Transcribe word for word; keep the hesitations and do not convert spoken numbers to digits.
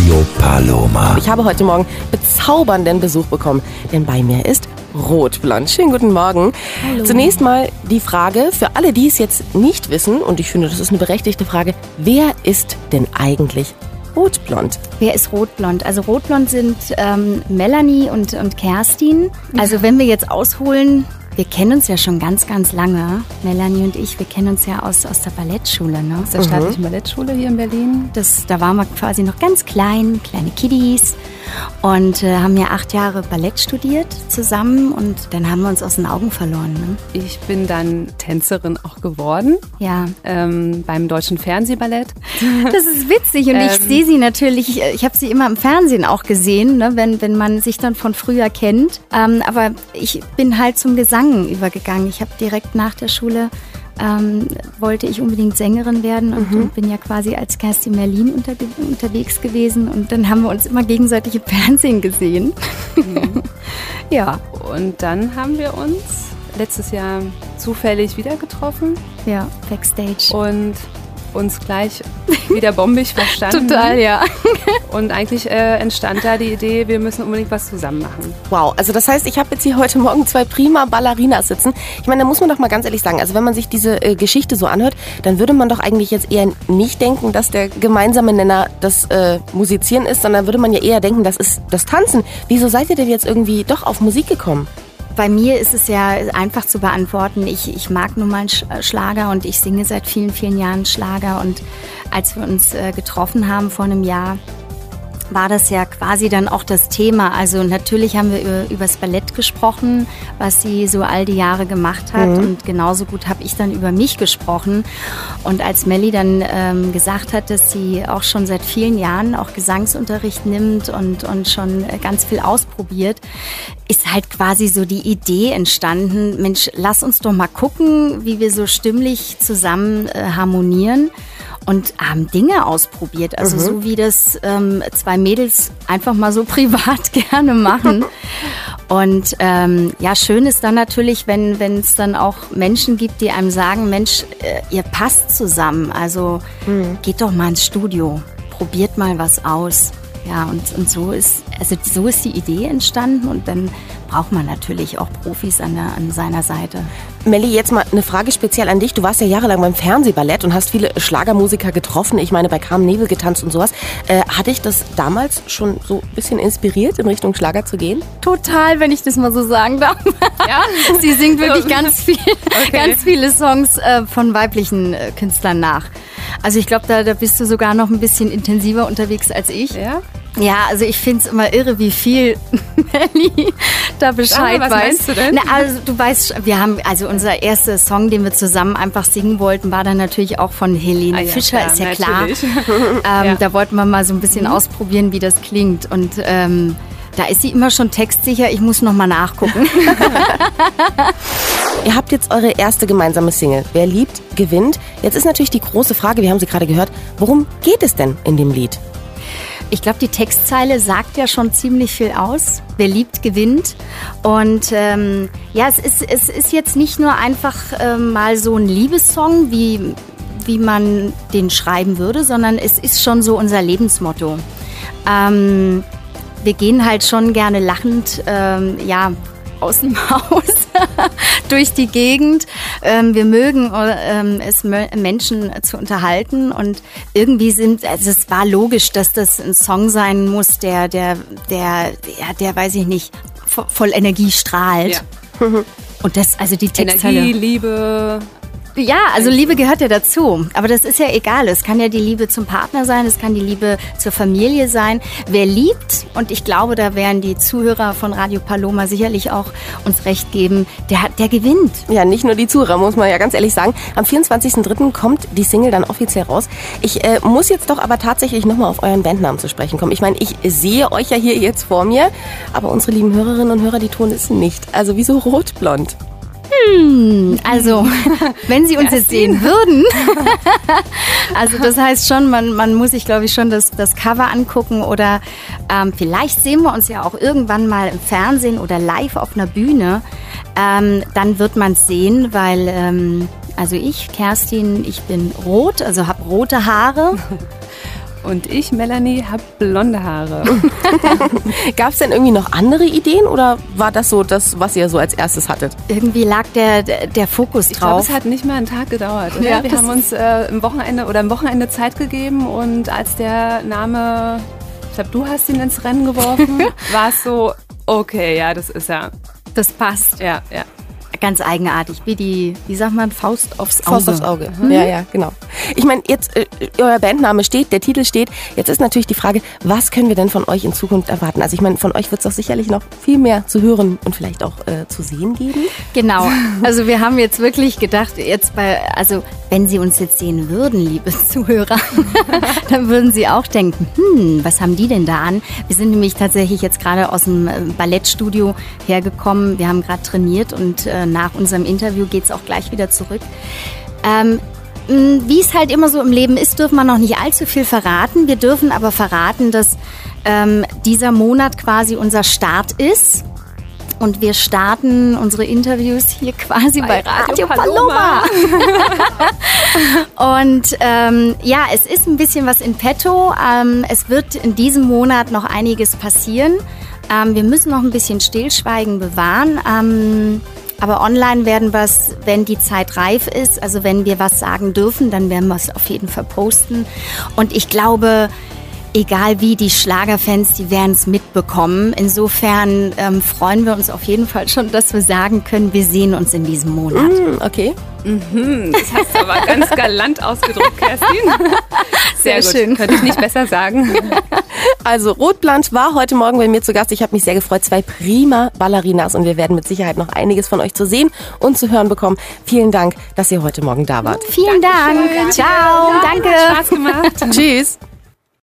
Radio Paloma. Ich habe heute Morgen bezaubernden Besuch bekommen, denn bei mir ist Rotblond. Schönen guten Morgen. Hallo. Zunächst mal die Frage, für alle, die es jetzt nicht wissen, und ich finde, das ist eine berechtigte Frage, wer ist denn eigentlich Rotblond? Wer ist Rotblond? Also Rotblond sind ähm, Melanie und, und Kerstin. Also wenn wir jetzt ausholen, wir kennen uns ja schon ganz, ganz lange, Melanie und ich, wir kennen uns ja aus, aus der Ballettschule. Ne? Aus der staatlichen mhm. Ballettschule hier in Berlin. Das, da waren wir quasi noch ganz klein, kleine Kiddies und äh, haben ja acht Jahre Ballett studiert zusammen und dann haben wir uns aus den Augen verloren. Ne? Ich bin dann Tänzerin auch geworden. Ja. Ähm, beim Deutschen Fernsehballett. Das ist witzig und ähm, ich sehe sie natürlich, ich habe sie immer im Fernsehen auch gesehen, ne, wenn, wenn man sich dann von früher kennt. Ähm, aber ich bin halt zum Gesang übergegangen. Ich habe direkt nach der Schule ähm, wollte ich unbedingt Sängerin werden und, Mhm. und bin ja quasi als Kerstin Merlin unter, unterwegs gewesen und dann haben wir uns immer gegenseitig im Fernsehen gesehen. Mhm. Ja. Und dann haben wir uns letztes Jahr zufällig wieder getroffen. Ja, Backstage. Und uns gleich wieder bombig verstanden. Total, ja. Und eigentlich äh, entstand da die Idee, wir müssen unbedingt was zusammen machen. Wow, also das heißt, ich habe jetzt hier heute Morgen zwei prima Ballerinas sitzen. Ich meine, da muss man doch mal ganz ehrlich sagen, also wenn man sich diese äh, Geschichte so anhört, dann würde man doch eigentlich jetzt eher nicht denken, dass der gemeinsame Nenner das äh, Musizieren ist, sondern würde man ja eher denken, das ist das Tanzen. Wieso seid ihr denn jetzt irgendwie doch auf Musik gekommen? Bei mir ist es ja einfach zu beantworten. Ich, ich mag nun mal Schlager und ich singe seit vielen, vielen Jahren Schlager. Und als wir uns äh, getroffen haben vor einem Jahr, war das ja quasi dann auch das Thema. Also natürlich haben wir über, über das Ballett gesprochen, was sie so all die Jahre gemacht hat. Mhm. Und genauso gut habe ich dann über mich gesprochen. Und als Melli dann ähm, gesagt hat, dass sie auch schon seit vielen Jahren auch Gesangsunterricht nimmt und, und schon ganz viel ausprobiert, ist halt quasi so die Idee entstanden, Mensch, lass uns doch mal gucken, wie wir so stimmlich zusammen äh, harmonieren. Und haben Dinge ausprobiert, also mhm. so wie das ähm, zwei Mädels einfach mal so privat gerne machen. Und ähm, ja, schön ist dann natürlich, wenn wenn es dann auch Menschen gibt, die einem sagen, Mensch, äh, ihr passt zusammen, also mhm. geht doch mal ins Studio, probiert mal was aus. Ja, und, und so ist also so ist die Idee entstanden und dann braucht man natürlich auch Profis an, der, an seiner Seite. Melli, jetzt mal eine Frage speziell an dich. Du warst ja jahrelang beim Fernsehballett und hast viele Schlagermusiker getroffen. Ich meine, bei Carmen Nebel getanzt und sowas. Äh, hat dich das damals schon so ein bisschen inspiriert, in Richtung Schlager zu gehen? Total, wenn ich das mal so sagen darf. Ja? Sie singt wirklich ganz viel, okay. ganz viele Songs äh, von weiblichen äh, Künstlern nach. Also ich glaube, da, da bist du sogar noch ein bisschen intensiver unterwegs als ich. Ja? Ja, also ich finde es immer irre, wie viel Melli da Bescheid was weiß. Meinst du denn? Na, also du weißt, wir haben, also unser erster Song, den wir zusammen einfach singen wollten, war dann natürlich auch von Helene ah, ja, Fischer, klar, ist ja natürlich. klar. ähm, ja. Da wollten wir mal so ein bisschen mhm. ausprobieren, wie das klingt. Und ähm, da ist sie immer schon textsicher, ich muss noch mal nachgucken. Ihr habt jetzt eure erste gemeinsame Single. Wer liebt, gewinnt. Jetzt ist natürlich die große Frage, wir haben sie gerade gehört, worum geht es denn in dem Lied? Ich glaube, die Textzeile sagt ja schon ziemlich viel aus. Wer liebt, gewinnt. Und ähm, ja, es ist, es ist jetzt nicht nur einfach ähm, mal so ein Liebessong, wie, wie man den schreiben würde, sondern es ist schon so unser Lebensmotto. Ähm, wir gehen halt schon gerne lachend, ähm, ja, aus dem Haus durch die Gegend. Ähm, wir mögen ähm, es, Menschen zu unterhalten und irgendwie sind, also es war logisch, dass das ein Song sein muss, der, der, der, der, der weiß ich nicht, voll Energie strahlt. Ja. Und das, also die Textzeile. Energie, Liebe. Ja, also Liebe gehört ja dazu. Aber das ist ja egal. Es kann ja die Liebe zum Partner sein, es kann die Liebe zur Familie sein. Wer liebt, und ich glaube, da werden die Zuhörer von Radio Paloma sicherlich auch uns recht geben, der, der gewinnt. Ja, nicht nur die Zuhörer, muss man ja ganz ehrlich sagen. Am vierundzwanzigsten dritten kommt die Single dann offiziell raus. Ich äh, muss jetzt doch aber tatsächlich nochmal auf euren Bandnamen zu sprechen kommen. Ich meine, ich sehe euch ja hier jetzt vor mir, aber unsere lieben Hörerinnen und Hörer, die tun es nicht. Also wieso Rotblond? Hm, also, wenn Sie uns jetzt sehen würden, also das heißt schon, man, man muss sich, glaube ich, schon das, das Cover angucken oder ähm, vielleicht sehen wir uns ja auch irgendwann mal im Fernsehen oder live auf einer Bühne. Ähm, dann wird man es sehen, weil, ähm, also ich, Kerstin, ich bin rot, also habe rote Haare. Und ich, Melanie, habe blonde Haare. Gab es denn irgendwie noch andere Ideen oder war das so das, was ihr so als erstes hattet? Irgendwie lag der, der Fokus Ich glaube, drauf. es hat nicht mal einen Tag gedauert. Oder? Ja, Wir das haben uns äh, im Wochenende oder am Wochenende Zeit gegeben und als der Name, ich glaube, du hast ihn ins Rennen geworfen, war es so, okay, ja, das ist er. Das passt. Ja, ja. Ganz eigenartig, wie die, wie sagt man, Faust aufs Auge. Faust aufs Auge. Mhm. Ja, ja, genau. Ich meine, jetzt, äh, euer Bandname steht, der Titel steht. Jetzt ist natürlich die Frage, was können wir denn von euch in Zukunft erwarten? Also ich meine, von euch wird es doch sicherlich noch viel mehr zu hören und vielleicht auch äh, zu sehen geben. Genau. Also wir haben jetzt wirklich gedacht, jetzt bei, also wenn Sie uns jetzt sehen würden, liebe Zuhörer, dann würden Sie auch denken, hm, was haben die denn da an? Wir sind nämlich tatsächlich jetzt gerade aus dem Ballettstudio hergekommen. Wir haben gerade trainiert und äh, nach unserem Interview geht es auch gleich wieder zurück. Ähm, wie es halt immer so im Leben ist, dürfen wir noch nicht allzu viel verraten. Wir dürfen aber verraten, dass ähm, dieser Monat quasi unser Start ist. Und wir starten unsere Interviews hier quasi bei, bei Radio, Radio Paloma. Paloma. Und ähm, ja, es ist ein bisschen was in petto. Ähm, es wird in diesem Monat noch einiges passieren. Ähm, wir müssen noch ein bisschen Stillschweigen bewahren. Ähm, aber online werden wir es, wenn die Zeit reif ist, also wenn wir was sagen dürfen, dann werden wir es auf jeden Fall posten. Und ich glaube, egal wie, die Schlagerfans, die werden es mitbekommen. Insofern ähm, freuen wir uns auf jeden Fall schon, dass wir sagen können, wir sehen uns in diesem Monat. Mm, okay. Mhm, das hast du aber ganz galant ausgedrückt, Kerstin. Sehr, Sehr gut. schön. Könnte ich nicht besser sagen. Also Rotblandt war heute Morgen bei mir zu Gast. Ich habe mich sehr gefreut. Zwei prima Ballerinas und wir werden mit Sicherheit noch einiges von euch zu sehen und zu hören bekommen. Vielen Dank, dass ihr heute Morgen da wart. Vielen Dankeschön. Dank. Ciao. Ja, Danke. hat Spaß gemacht. Tschüss.